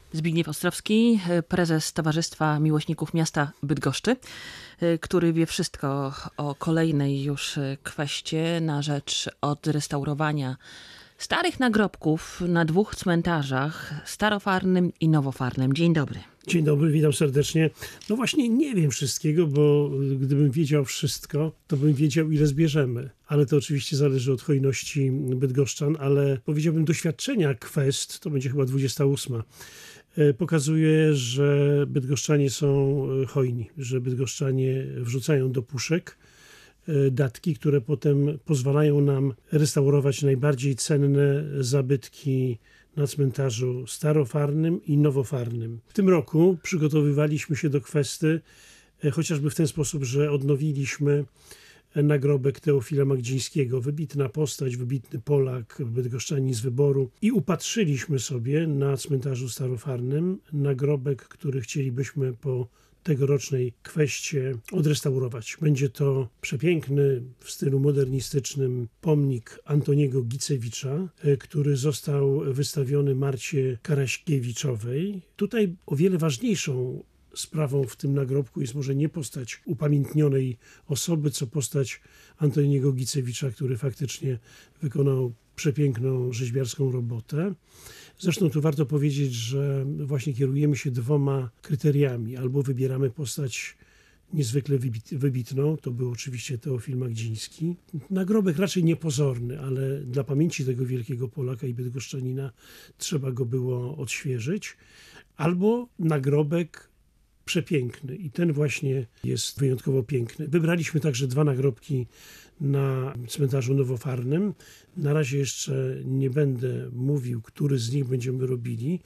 Zbigniew Ostrowski, prezes Towarzystwa Miłośników Miasta Bydgoszczy, który wie wszystko o kolejnej już kweście na rzecz odrestaurowania starych nagrobków na 2 cmentarzach, Starofarnym i Nowofarnym. Dzień dobry. Dzień dobry, witam serdecznie. No właśnie nie wiem wszystkiego, bo gdybym wiedział wszystko, to bym wiedział, ile zbierzemy. Ale to oczywiście zależy od hojności bydgoszczan, ale powiedziałbym doświadczenia kwest, to będzie chyba 28, pokazuje, że bydgoszczanie są hojni, że bydgoszczanie wrzucają do puszek datki, które potem pozwalają nam restaurować najbardziej cenne zabytki na cmentarzu Starofarnym i Nowofarnym. W tym roku przygotowywaliśmy się do kwesty chociażby w ten sposób, że odnowiliśmy nagrobek Teofila Magdzińskiego. Wybitna postać, wybitny Polak, bydgoszczanin z wyboru. I upatrzyliśmy sobie na cmentarzu Starofarnym nagrobek, który chcielibyśmy po tegorocznej kweście odrestaurować. Będzie to przepiękny, w stylu modernistycznym pomnik Antoniego Gicewicza, który został wystawiony Marcie Karaśkiewiczowej. Tutaj o wiele ważniejszą sprawą w tym nagrobku jest może nie postać upamiętnionej osoby, co postać Antoniego Gicewicza, który faktycznie wykonał przepiękną rzeźbiarską robotę. Zresztą tu warto powiedzieć, że właśnie kierujemy się 2 kryteriami. Albo wybieramy postać niezwykle wybitną, to był oczywiście Teofil Magdziński. Nagrobek raczej niepozorny, ale dla pamięci tego wielkiego Polaka i bydgoszczanina trzeba go było odświeżyć. Albo nagrobek przepiękny i ten właśnie jest wyjątkowo piękny. Wybraliśmy także 2 nagrobki na cmentarzu Nowofarnym. Na razie jeszcze nie będę mówił, który z nich będziemy robili,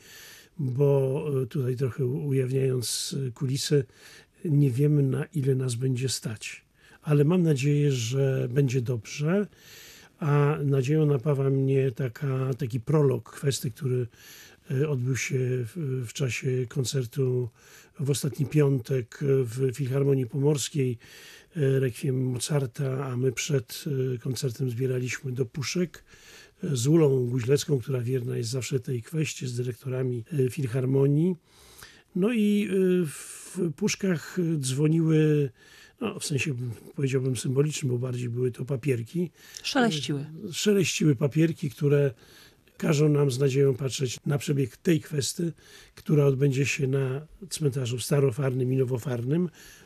bo tutaj trochę ujawniając kulisy, nie wiemy, na ile nas będzie stać. Ale mam nadzieję, że będzie dobrze, a nadzieją napawa mnie taki prolog kwestii, który odbył się w czasie koncertu w ostatni piątek w Filharmonii Pomorskiej, Rekwiem Mozarta, a my przed koncertem zbieraliśmy do puszek z Ulą Guźlecką, która wierna jest zawsze tej kweście, z dyrektorami Filharmonii. No i w puszkach dzwoniły, no w sensie powiedziałbym symbolicznym, bo bardziej były to papierki. Szeleściły papierki, które każą nam z nadzieją patrzeć na przebieg tej kwestii, która odbędzie się na cmentarzu Starofarnym i Nowofarnym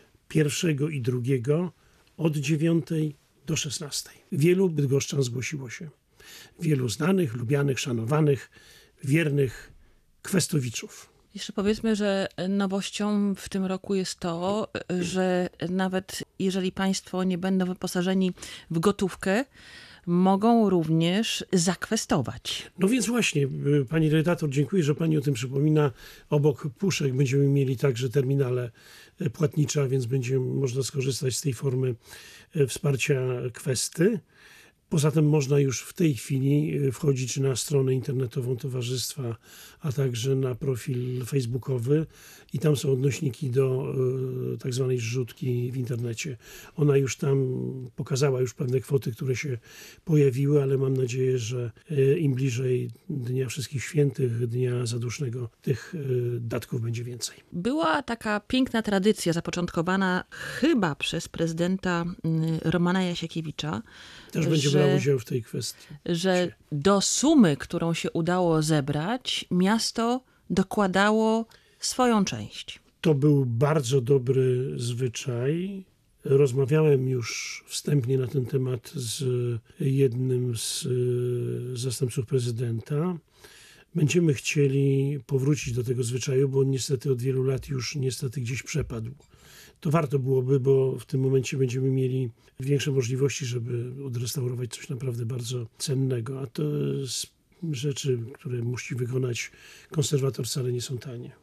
1 i 2 od 9 do 16. Wielu bydgoszczan zgłosiło się. Wielu znanych, lubianych, szanowanych, wiernych kwestowiczów. Jeszcze powiedzmy, że nowością w tym roku jest to, że nawet jeżeli państwo nie będą wyposażeni w gotówkę, mogą również zakwestować. No więc właśnie, pani redaktor, dziękuję, że pani o tym przypomina. Obok puszek będziemy mieli także terminale płatnicze, a więc będzie można skorzystać z tej formy wsparcia kwesty. Poza tym można już w tej chwili wchodzić na stronę internetową towarzystwa, a także na profil facebookowy i tam są odnośniki do tak zwanej zrzutki w internecie. Ona już tam pokazała już pewne kwoty, które się pojawiły, ale mam nadzieję, że im bliżej Dnia Wszystkich Świętych, Dnia Zadusznego, tych datków będzie więcej. Była taka piękna tradycja zapoczątkowana chyba przez prezydenta Romana Jasiakiewicza. Też będzie brał udział w tej kwestii. Że do sumy, którą się udało zebrać, miasto dokładało swoją część. To był bardzo dobry zwyczaj. Rozmawiałem już wstępnie na ten temat z jednym z zastępców prezydenta. Będziemy chcieli powrócić do tego zwyczaju, bo on niestety od wielu lat już gdzieś przepadł. To warto byłoby, bo w tym momencie będziemy mieli większe możliwości, żeby odrestaurować coś naprawdę bardzo cennego. A to rzeczy, które musi wykonać konserwator, wcale nie są tanie.